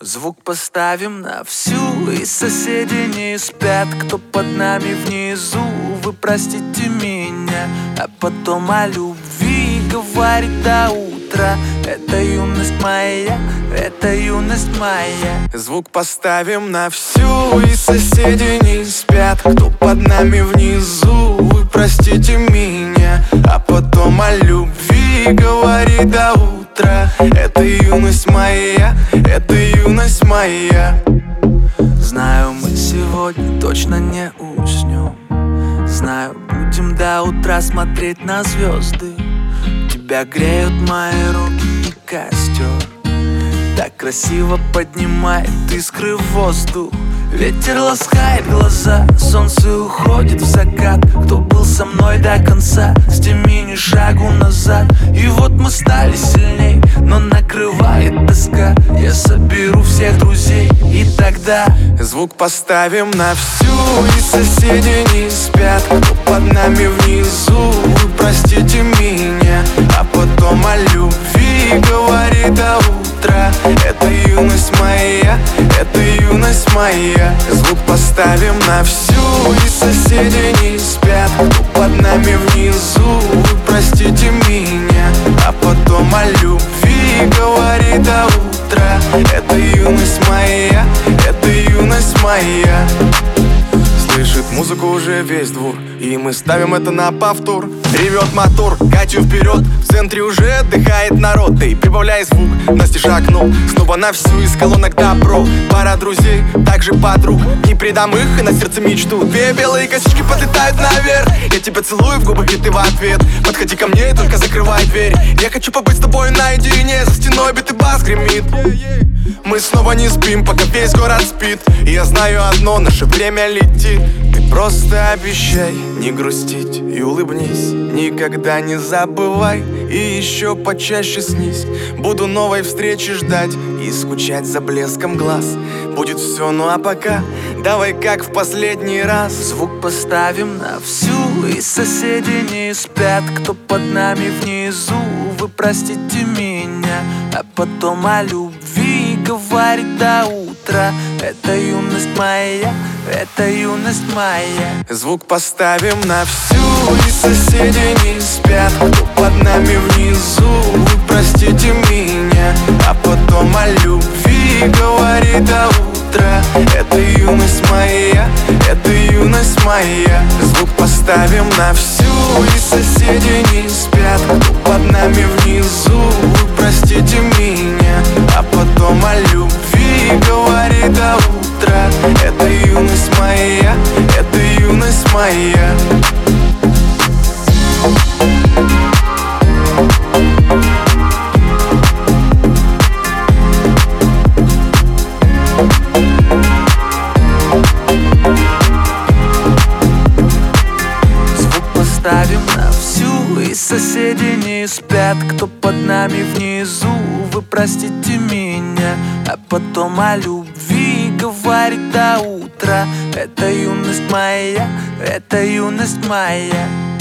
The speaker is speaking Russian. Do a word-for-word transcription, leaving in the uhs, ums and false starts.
Звук поставим на всю, и соседи не спят. Кто под нами внизу, вы простите меня. А потом о любви говорит до утра. Это юность моя, это юность моя. Звук поставим на всю, и соседи не спят. Кто под нами внизу, вы простите меня. А потом о любви говорит до утра. Это юность моя, это юность моя. Знаю, мы сегодня точно не уснем. Знаю, будем до утра смотреть на звезды. Тебя греют мои руки и костер. Так красиво поднимает искры в воздух. Ветер ласкает глаза, солнце уходит в закат. Кто был со мной до конца, сними ни шагу назад. И вот мы стали сильней, но накрывает тоска. Я соберу всех друзей, и тогда звук поставим на всю, и соседи не спят. Кто под нами внизу, вы простите меня. А потом о любви говорит до утра. Это юность моя, это юность моя. Звук поставим на всю, и соседи не спят. Кто под нами внизу, вы простите меня. А потом о любви говорит до утра. Это юность моя, это юность моя. Слышит музыку уже весь двор, и мы ставим это на повтор. Ревет мотор, Катю вперед, в центре уже отдыхает народ. Ты прибавляй звук, настежь окно, снова на всю из колонок добро. Пара друзей, также подруг, не предам их и на сердце мечту. Две белые косички подлетают наверх, я тебя целую в губы, и ты в ответ. Подходи ко мне и только закрывай дверь. Я хочу побыть с тобой наедине, за стеной бит и бас гремит. Мы снова не спим, пока весь город спит. И я знаю одно, наше время летит. Ты просто обещай не грустить и улыбнись. Никогда не забывай и еще почаще снись. Буду новой встречи ждать и скучать за блеском глаз. Будет все, ну а пока давай как в последний раз. Звук поставим на всю, и соседи не спят. Кто под нами внизу, вы простите меня. А потом о любви говорит до утра. Это юность моя, это юность моя. Звук поставим на всю, и соседи не спят. Кто под нами внизу, вы простите меня. А потом о любви говорит до утра. Это юность моя, это юность моя. Звук поставим на всю, и соседи не спят. Кто под нами внизу, вы простите меня. А потом о любви говорит до утра. Это юность моя, это юность моя. Звук поставим на всю, и соседи не спят. Кто под нами внизу, вы простите меня. А потом о любви говорит до утра. Это юность моя, это юность моя.